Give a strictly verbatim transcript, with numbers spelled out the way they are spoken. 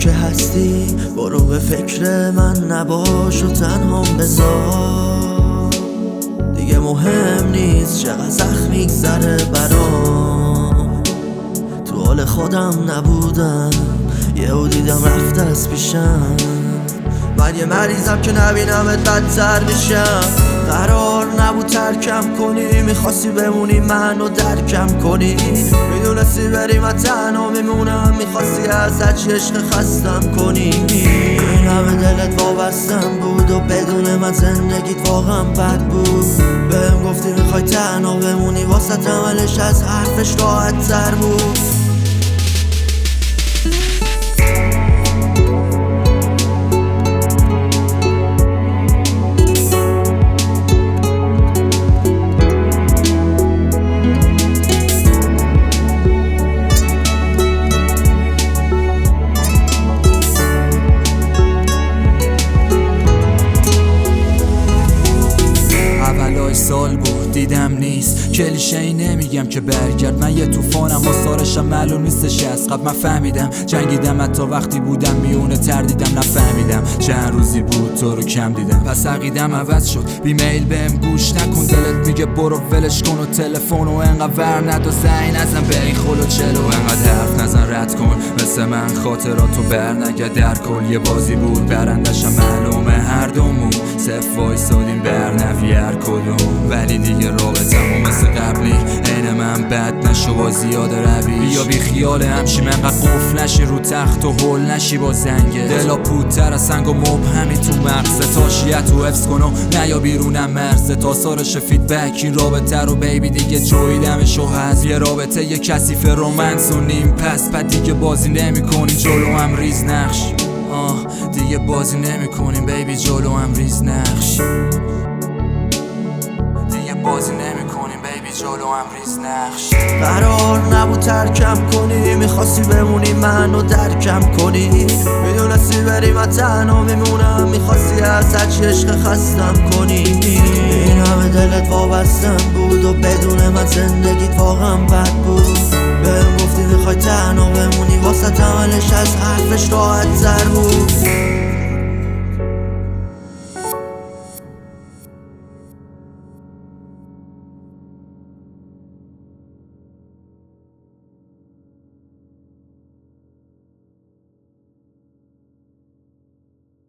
که هستی برو به فکر من نباش و تنهام بذار. دیگه مهم نیست چقدر سخت میگذره برام، تو حال خودم نبودم یهو دیدم رفته از پیشم. من یه مریضم که نبینمت بدتر میشم. قرار نبود ترکم کنی، میخواستی بمونی منو درکم کنی، میدونستی بری من تنها میمونم، میخواستی از هرچی عشق خستم کنی. این همه دلت وابستم بود و بدون من زندگیت واقعا بد بود. بهم گفتی میخوای تنها بمونی، واسه عملش از حرفش راحت تر بود. سال بود دیدم نیست، کلیشه ای نمیگم که برگرد. من یه طوفانم آثارشم معلوم نیستش از قبل. من فهمیدم جنگیدم حتی وقتی بودم میونه تردیدم، نفهمیدم چند روزی بود تو رو کم دیدم. پس عقیدم عوض شد، بیمیل بهم گوش نکن، دلت میگه برو ولش کن و تلفن و انقدر ور ند و زنگ نزن به این خل و چلو، انقدر حرف نزن رد کن مثل من خاطراتو بر نگه. در کل یه بازی بود برندشم معلومه هر دومون صف وایسادیم بر نفی هر کدوم، ولی دیگه رابطمون مثل قبلی عین من بد نشو با زیاده رویش. بیا بی خیال همشیم انقدر قفل نشی رو تخت و هول نشی با زنگه، دلا پودتر از سنگ و مبهمی تو مغزه، تاشیت و حفظ کن و نیا بیرونم مرزه. تا سارش فیدبک این رابطه رو بیبی دیگه جویدمشو هست. یه رابطه یه کثیف رومنس و نیم پس بعد دیگه بازی نمی کنی جلو هم ریز نقش. آه دیگه بازی نمی کنیم بیبی جلو هم ریز نقش، دیگه بازی نمی کنیم بیبی جلو هم ریز نقش. قرار نبود ترکم کنی، میخواستی بمونی منو درکم کنی، میدونستی بری من تنها میمونم، میخواستی از هرچی عشق خستم کنی. این همه دلت وابستم بود و بدون من زندگیت واقعا بد بود. بهم گفتی میخوای تنها بمونی، واسه عملش از حرفش راحت تر بود.